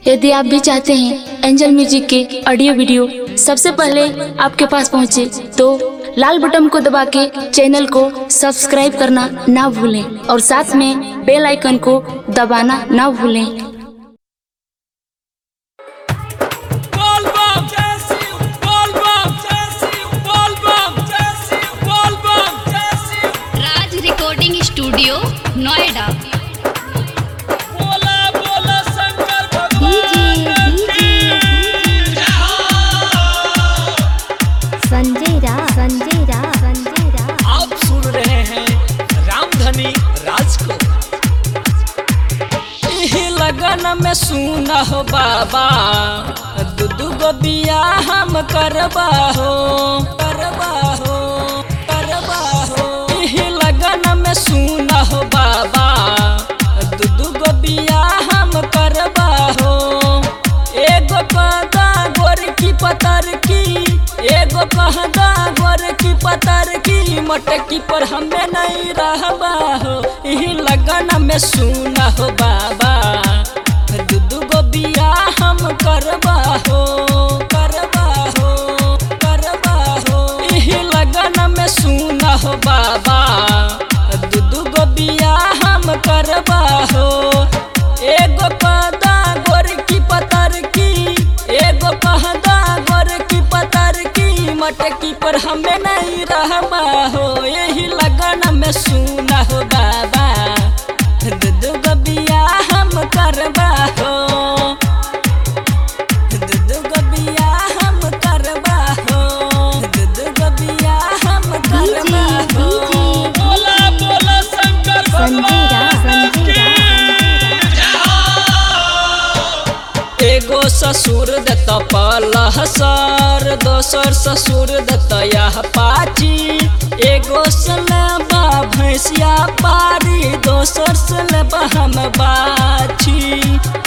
यदि आप भी चाहते हैं एंजल म्यूजिक के ऑडियो वीडियो सबसे पहले आपके पास पहुंचे, तो लाल बटन को दबा के चैनल को सब्सक्राइब करना ना भूलें और साथ में बेल आइकन को दबाना ना भूलें। Raj recording studio Noida. संजय रा आप सुन रहे हैं रामधनी राज को। यही लगन में सुना हो बाबा, दुदू गो बिया हम करबा हो। यही लगन में सुना हो बाबा, दुदू गो बिया हम करबा हो। एगो कहदा गोर की पतर की, एगो कहदा गोर की पतर की, मटकी पर हमें नहीं रहबा हो। यही लगन में सुना हो बाबा, दुदू गो बिया हम करबा हो। यही लगन में सुना हो बाबा, दुदू गो बिया हम करबा हो। एगो कहदा गोर की पतर की, एगो कहदा गोर की पतर की, मटकी पर हमें नहीं रहबा हो। यही लगन में सुना हो बाबा, दुदू गो बिया हम करबा हो। दुदू गो बिया हम करबा हो। दुदू गो बिया हम करबा हो। बोला बोला शंकर भगवान की। एगो ससुर दत्ता पलहसर, दोसर ससुर दत्ता यह पाची। एगो सलबा भैंसिया पारी, दोसर सलबा हम बाछी।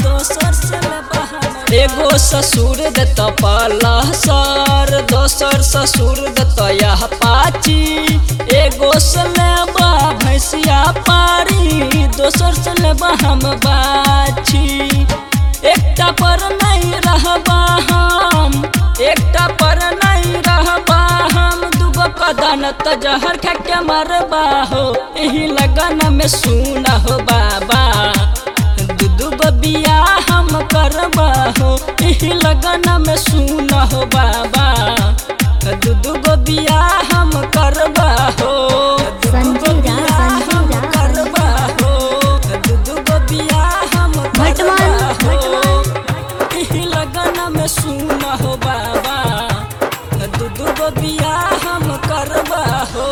एगो ससुर दत्ता पलहसर, दोसर ससुर दत्ता यह पाची। एगो सलबा भैंसिया पारी, दोसर सलबा हम बाछी। एकटा पर नहीं रहबा हम, एकटा पर नहीं रहबा हम, दुगो कदन त जहर खा के मरबा हो। यही लगन में सुना हो बाबा, दुदू गो बिया हम करबा हो। यही लगन में सुना हो बाबा, दुदू गो बिया हम करबा हो। संजय रा करबा हो। दुदू गो बिया हम करबा हो। यही लगन में सुना हो बाबा, दुदू गो बिया हम करबा हो।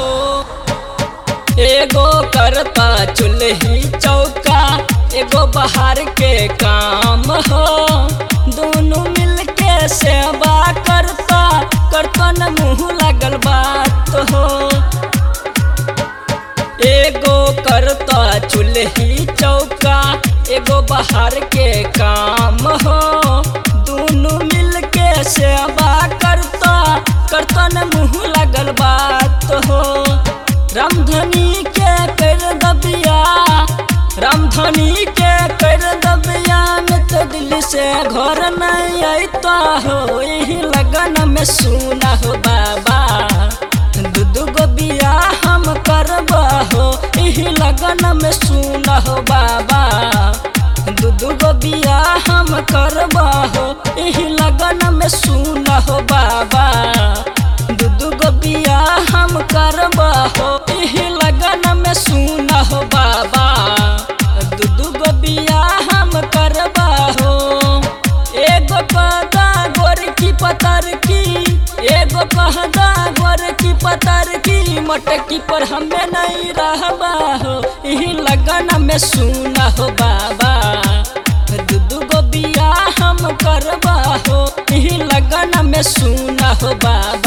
एगो करता चूल्ही चौका, एगो बाहर के काम हो। दोनों मिलके सेवा करता, करतन मुँह लगल बात हो। एगो करता चूल्ही चौका, एगो बाहर के काम हो। दोनों मिलके सेवा करता, करतन मुँह लगल बात हो। रामधनी के कर दबिया, रामधनी के कर दबिया में तो दिल से घर नहीं आता हो। यही लगन में सुना हो बाबा, दुदू गो बिया हम करबा हो। यही लगन में सुना हो बाबा, दुदू गो बिया हम करबा हो। यही लगन में सुना हो बाबा, दुदू गो बिया हम करबा हो। यही लगन में सुना हो बाबा, दुदू गो बिया हम करबा हो। एगो कहदा गोर की पतर की, एगो कहदा गोर की पतर की, मटकी पर हमें नहीं रहबा हो। यही लगन में सुना हो बाबा, दुदू गो बिया हम करबा हो। यही लगन में सुना हो बाबा,